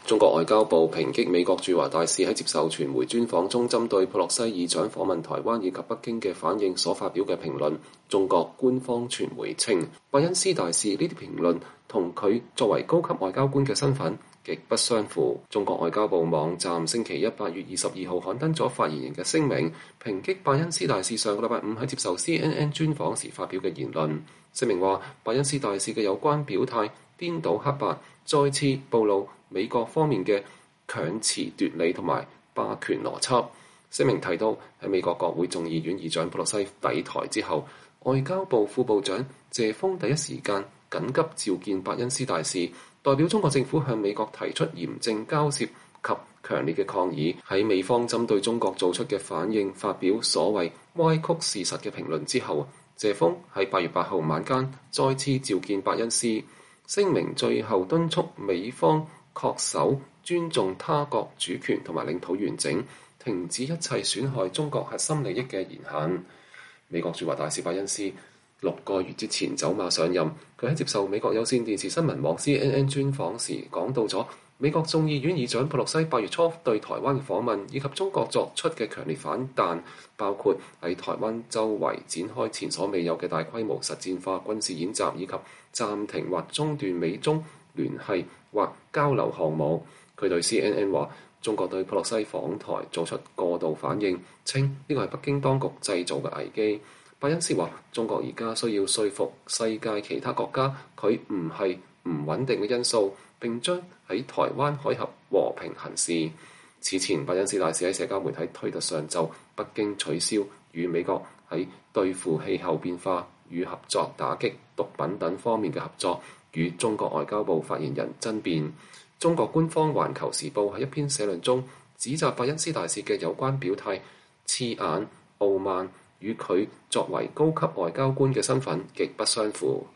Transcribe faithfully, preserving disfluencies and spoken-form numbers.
中國外交部抨擊美國駐華大使喺接受傳媒專訪中針對佩洛西議長訪問台灣以及北京嘅反應所發表嘅評論。中國官方傳媒稱，伯恩斯大使呢啲評論同佢作為高級外交官嘅身份極不相符。中國外交部網站星期一八月二十二號刊登咗發言人嘅聲明，抨擊伯恩斯大使上個禮拜五喺接受 C N N 專訪時發表嘅言論。聲明話，伯恩斯大使嘅有關表態顛倒黑白，再次暴露美國方面嘅強詞奪理同埋霸權邏輯。聲明提到，喺美國國會眾議院議長佩洛西抵台之後，外交部副部長謝鋒第一時間緊急召見伯恩斯大使，代表中國政府向美國提出嚴正交涉及強烈嘅抗議。喺美方針對中國做出嘅反應發表所謂歪曲事實嘅評論之後，謝鋒喺八月八號晚間再次召見伯恩斯，聲明最後敦促美方恪守尊重他國主權同埋領土完整，停止一切損害中國核心利益嘅言行。美國駐華大使伯恩斯六個月之前走馬上任，佢喺接受美國有線電視新聞網 C N N 專訪時講到咗美國眾議院議長佩洛西八月初對台灣嘅訪問，以及中國作出嘅強烈反彈，包括喺台灣周圍展開前所未有嘅大規模實戰化軍事演習，以及暫停或中斷美中聯繫或交流項目。佢對 C N N 話，中國對佩洛西訪台做出過度反應，稱呢個係北京當局製造嘅危機。伯恩斯話，中國而家需要說服世界其他國家，佢唔係唔穩定嘅因素，並將喺台灣海峽和平行事。此前，伯恩斯大使喺社交媒體推特上就北京取消與美國喺對付氣候變化與合作打擊毒品等方面嘅合作，與中國外交部發言人爭辯。中國官方《環球時報》喺一篇社論中指責伯恩斯大使嘅有關表態刺眼、傲慢，與佢作為高級外交官嘅身份極不相符。